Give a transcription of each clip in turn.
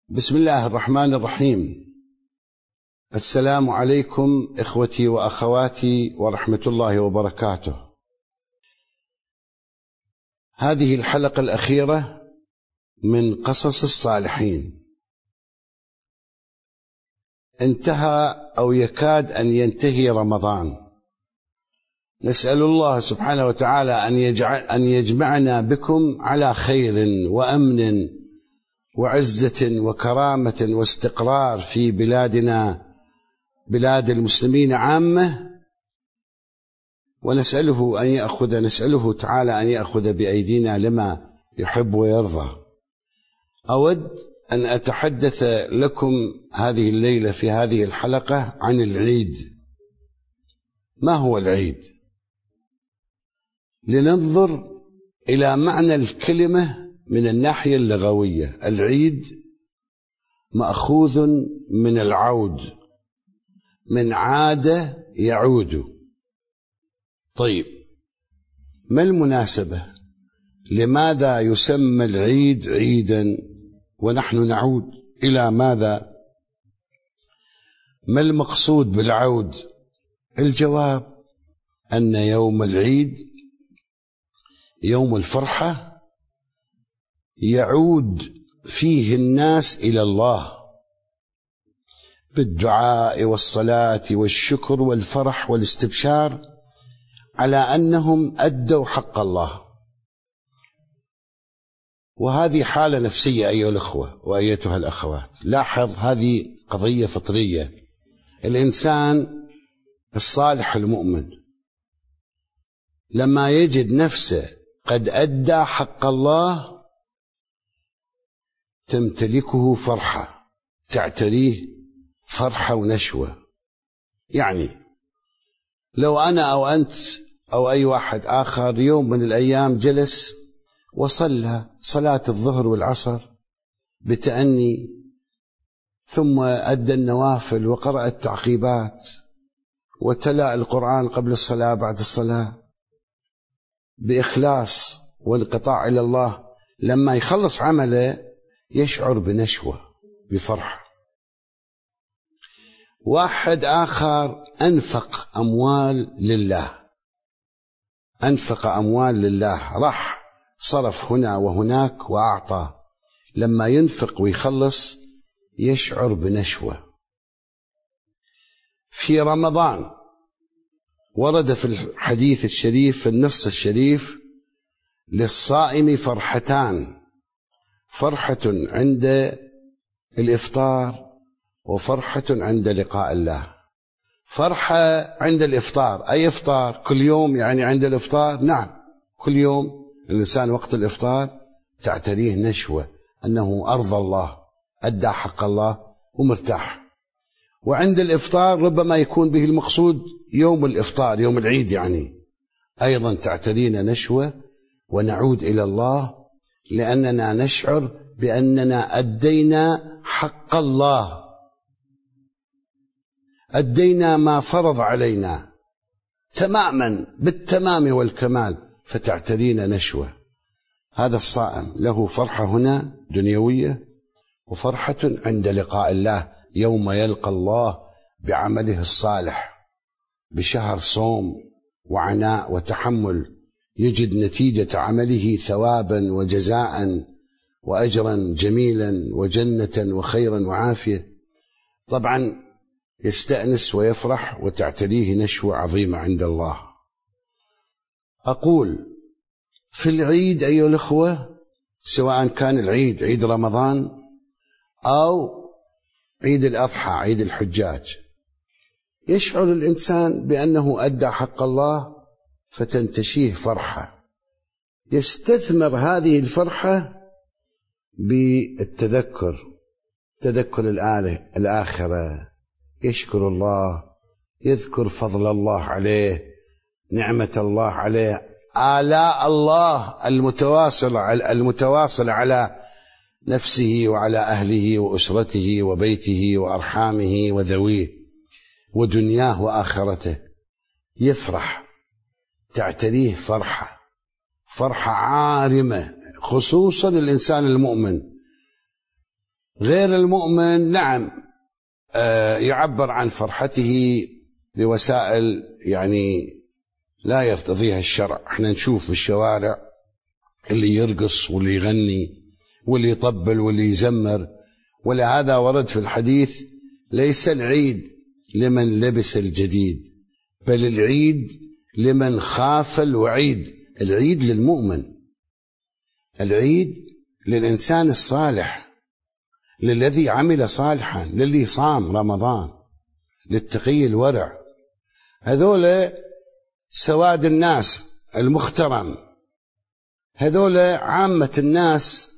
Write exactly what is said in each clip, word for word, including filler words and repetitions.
بسم الله الرحمن الرحيم. السلام عليكم إخوتي وأخواتي ورحمة الله وبركاته. هذه الحلقة الأخيرة من قصص الصالحين. انتهى أو يكاد أن ينتهي رمضان. نسأل الله سبحانه وتعالى أن يجعل أن يجمعنا بكم على خير وأمن وعزة وكرامة واستقرار في بلادنا بلاد المسلمين عامة، ونسأله أن يأخذ نسأله تعالى أن يأخذ بأيدينا لما يحب ويرضى. أود أن أتحدث لكم هذه الليلة في هذه الحلقة عن العيد. ما هو العيد؟ لننظر إلى معنى الكلمة من الناحية اللغوية. العيد مأخوذ من العود، من عاد يعود. طيب، ما المناسبة؟ لماذا يسمى العيد عيدا ونحن نعود إلى ماذا؟ ما المقصود بالعود؟ الجواب أن يوم العيد يوم الفرحة يعود فيه الناس إلى الله بالدعاء والصلاة والشكر والفرح والاستبشار على أنهم أدوا حق الله. وهذه حالة نفسية أيها الأخوة وأيتها الأخوات. لاحظ، هذه قضية فطرية. الإنسان الصالح المؤمن لما يجد نفسه قد أدى حق الله تمتلكه فرحة، تعتريه فرحة ونشوة. يعني لو أنا أو أنت أو أي واحد آخر يوم من الأيام جلس وصلى صلاة الظهر والعصر بتأني، ثم أدى النوافل وقرأ التعقيبات وتلا القرآن قبل الصلاة بعد الصلاة بإخلاص وانقطاع إلى الله، لما يخلص عمله يشعر بنشوة بفرحة. واحد آخر أنفق أموال لله أنفق أموال لله راح صرف هنا وهناك وأعطى، لما ينفق ويخلص يشعر بنشوة. في رمضان ورد في الحديث الشريف في النص الشريف: للصائم فرحتان، فرحة عند الإفطار وفرحة عند لقاء الله. فرحة عند الإفطار، أي إفطار؟ كل يوم يعني عند الإفطار؟ نعم، كل يوم الإنسان وقت الإفطار تعتريه نشوة أنه أرضى الله، أدى حق الله ومرتاح. وعند الإفطار ربما يكون به المقصود يوم الإفطار، يوم العيد، يعني أيضا تعترينا نشوة ونعود إلى الله لأننا نشعر بأننا أدينا حق الله، أدينا ما فرض علينا تماما بالتمام والكمال، فتعترينا نشوة. هذا الصائم له فرحة هنا دنيوية، وفرحة عند لقاء الله يوم يلقى الله بعمله الصالح، بشهر صوم وعناء وتحمل، يجد نتيجة عمله ثوابا وجزاء وأجرا جميلا وجنة وخيرا وعافية. طبعا يستأنس ويفرح وتعتريه نشوة عظيمة عند الله. أقول في العيد أيها الأخوة، سواء كان العيد عيد رمضان أو عيد الأضحى عيد الحجاج، يشعر الإنسان بأنه أدى حق الله فتنتشيه فرحة. يستثمر هذه الفرحة بالتذكر، تذكر الآخرة، يشكر الله، يذكر فضل الله عليه، نعمة الله عليه، آلاء الله المتواصلة المتواصلة على نفسه وعلى أهله وأسرته وبيته وأرحامه وذويه ودنياه وآخرته. يفرح، تعتريه فرحة فرحة عارمة، خصوصا الإنسان المؤمن. غير المؤمن نعم يعبر عن فرحته بوسائل يعني لا يرتضيها الشرع. احنا نشوف في الشوارع اللي يرقص واللي يغني واللي يطبل واللي يزمر، ولهذا ورد في الحديث: ليس العيد لمن لبس الجديد بل العيد لمن خاف الوعيد. العيد للمؤمن، العيد للإنسان الصالح، للذي عمل صالحا، للي صام رمضان، للتقي الورع. هذول سواد الناس المخترم، هذول عامة الناس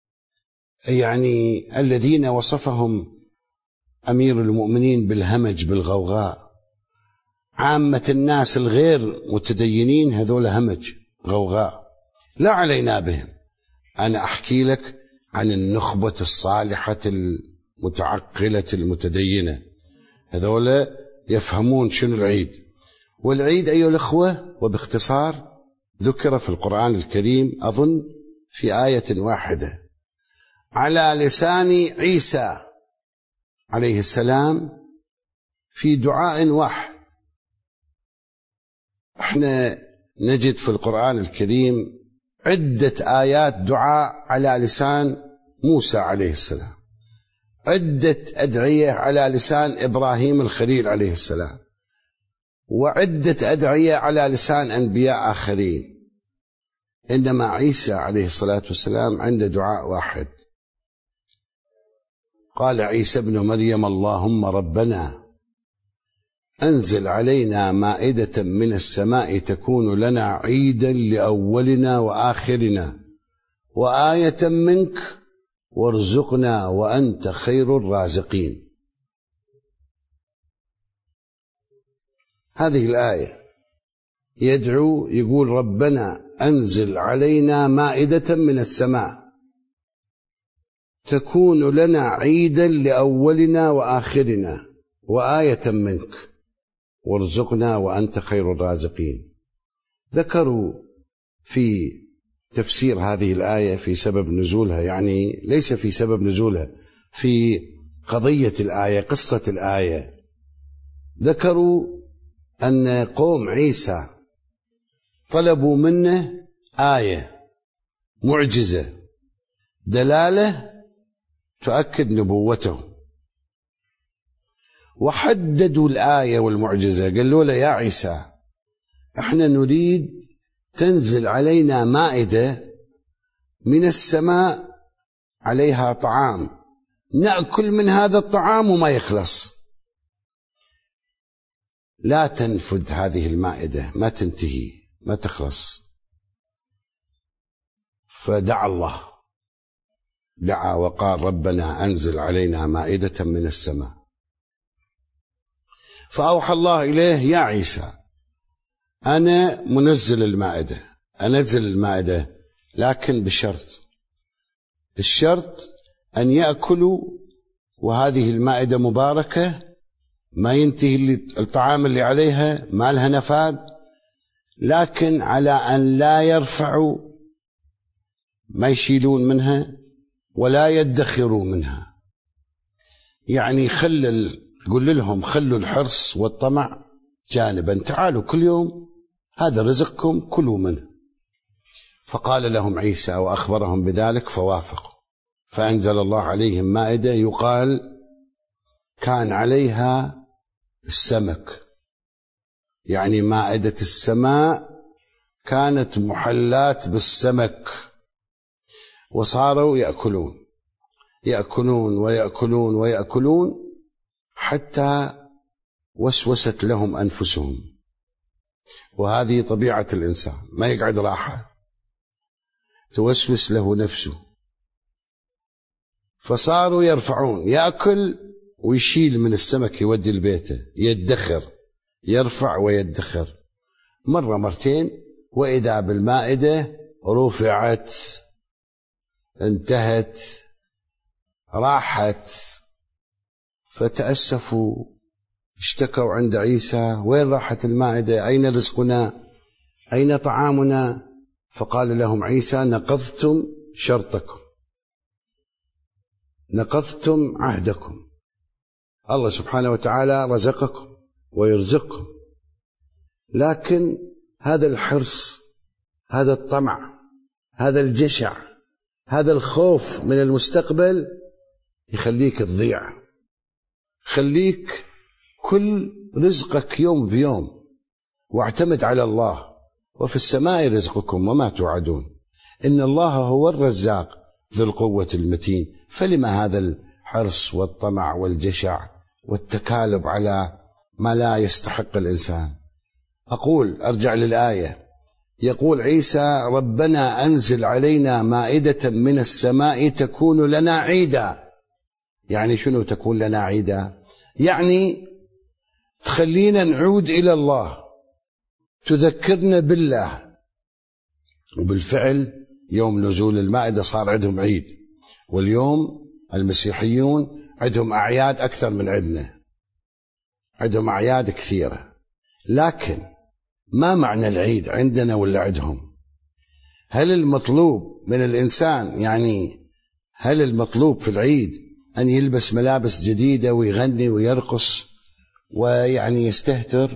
يعني الذين وصفهم أمير المؤمنين بالهمج بالغوغاء. عامة الناس الغير متدينين هذول همج غوغاء، لا علينا بهم. أنا أحكي لك عن النخبة الصالحة المتعقلة المتدينة، هذول يفهمون شنو العيد. والعيد أيها الأخوة وباختصار ذكر في القرآن الكريم أظن في آية واحدة على لسان عيسى عليه السلام في دعاء واحد. احنا نجد في القرآن الكريم عدة آيات دعاء على لسان موسى عليه السلام، عدة أدعية على لسان إبراهيم الخليل عليه السلام، وعدة أدعية على لسان أنبياء آخرين. إنما عيسى عليه الصلاة والسلام عنده دعاء واحد. قال عيسى ابن مريم: اللهم ربنا أنزل علينا مائدة من السماء تكون لنا عيدا لأولنا وآخرنا وآية منك وارزقنا وأنت خير الرازقين. هذه الآية يدعو يقول: ربنا أنزل علينا مائدة من السماء تكون لنا عيدا لأولنا وآخرنا وآية منك وارزقنا وأنت خير الرازقين. ذكروا في تفسير هذه الآية في سبب نزولها، يعني ليس في سبب نزولها، في قضية الآية، قصة الآية. ذكروا أن قوم عيسى طلبوا منه آية معجزة دلالة تؤكد نبوته، وحددوا الآية والمعجزة. قالوا له: يا عيسى احنا نريد تنزل علينا مائدة من السماء عليها طعام نأكل من هذا الطعام وما يخلص، لا تنفد هذه المائدة، ما تنتهي ما تخلص. فدعا الله، دعا وقال: ربنا أنزل علينا مائدة من السماء. فأوحى الله إليه: يا عيسى أنا منزل المائدة، أنزل المائدة لكن بشرط، الشرط أن يأكلوا وهذه المائدة مباركة ما ينتهي الطعام اللي عليها، ما لها نفاد، لكن على أن لا يرفعوا، ما يشيلون منها ولا يدخروا منها. يعني خل قل لهم خلوا الحرص والطمع جانبا، تعالوا كل يوم هذا رزقكم كلوا منه. فقال لهم عيسى وأخبرهم بذلك فوافقوا، فأنزل الله عليهم مائدة يقال كان عليها السمك، يعني مائدة السماء كانت محلات بالسمك، وصاروا يأكلون يأكلون ويأكلون ويأكلون حتى وسوست لهم أنفسهم. وهذه طبيعة الإنسان، ما يقعد راحة، توسوس له نفسه. فصاروا يرفعون، يأكل ويشيل من السمك يودي البيته، يدخر، يرفع ويدخر، مرة مرتين، وإذا بالمائدة رفعت، انتهت، راحت. فتأسفوا، اشتكوا عند عيسى: وين راحت المائدة؟ أين رزقنا؟ أين طعامنا؟ ؟ فقال لهم عيسى: نقضتم شرطكم، نقضتم عهدكم. الله سبحانه وتعالى رزقكم ويرزقكم، لكن هذا الحرص، هذا الطمع، هذا الجشع، هذا الخوف من المستقبل يخليك تضيع، خليك كل رزقك يوم بيوم، واعتمد على الله. وفي السماء رزقكم وما توعدون، إن الله هو الرزاق ذو القوة المتين. فلما هذا الحرص والطمع والجشع والتكالب على ما لا يستحق الإنسان؟ أقول أرجع للآية، يقول عيسى: ربنا أنزل علينا مائدة من السماء تكون لنا عيدا. يعني شنو تكون لنا عيدا؟ يعني تخلينا نعود إلى الله، تذكرنا بالله. وبالفعل يوم نزول المائدة صار عندهم عيد، واليوم المسيحيون عندهم أعياد أكثر من عندنا، عندهم أعياد كثيرة. لكن ما معنى العيد عندنا ولا عندهم؟ هل المطلوب من الإنسان، يعني هل المطلوب في العيد أن يلبس ملابس جديدة ويغني ويرقص ويعني يستهتر،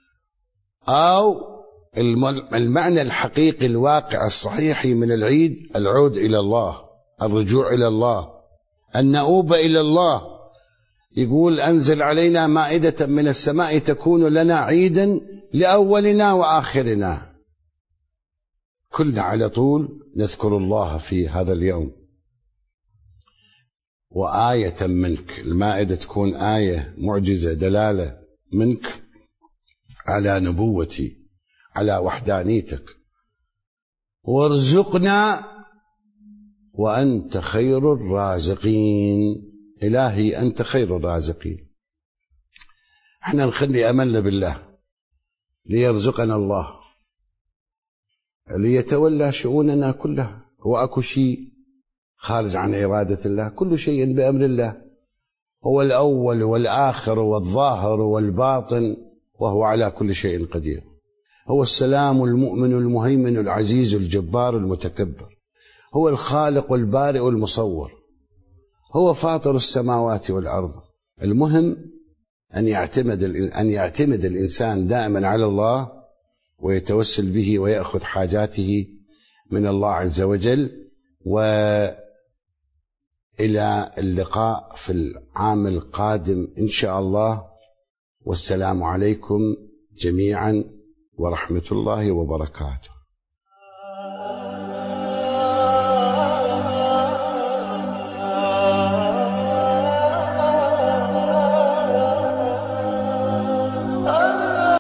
أو المعنى الحقيقي الواقع الصحيحي من العيد العود إلى الله، الرجوع إلى الله، النؤوب إلى الله؟ يقول: أنزل علينا مائدة من السماء تكون لنا عيدا لأولنا وآخرنا. كلنا على طول نذكر الله في هذا اليوم. وآية منك، المائدة تكون آية معجزة، دلالة منك على نبوتي، على وحدانيتك. وارزقنا وأنت خير الرازقين. إلهي أنت خير الرازقين. احنا نخلي أملنا بالله، ليرزقنا الله، ليتولى شؤوننا كلها. هو أكو شيء خارج عن إرادة الله؟ كل شيء بأمر الله. هو الأول والآخر والظاهر والباطن، وهو على كل شيء قدير. هو السلام المؤمن المهيمن العزيز الجبار المتكبر. هو الخالق البارئ المصور. هو فاطر السماوات والأرض. المهم أن يعتمد أن يعتمد الإنسان دائما على الله، ويتوسل به ويأخذ حاجاته من الله عز وجل. وإلى اللقاء في العام القادم إن شاء الله، والسلام عليكم جميعا ورحمة الله وبركاته.